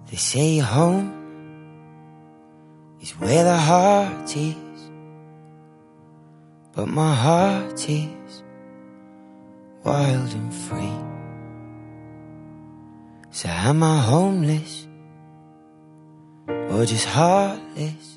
They say home is where the heart is, but my heart is wild and free. So am I homeless or just heartless?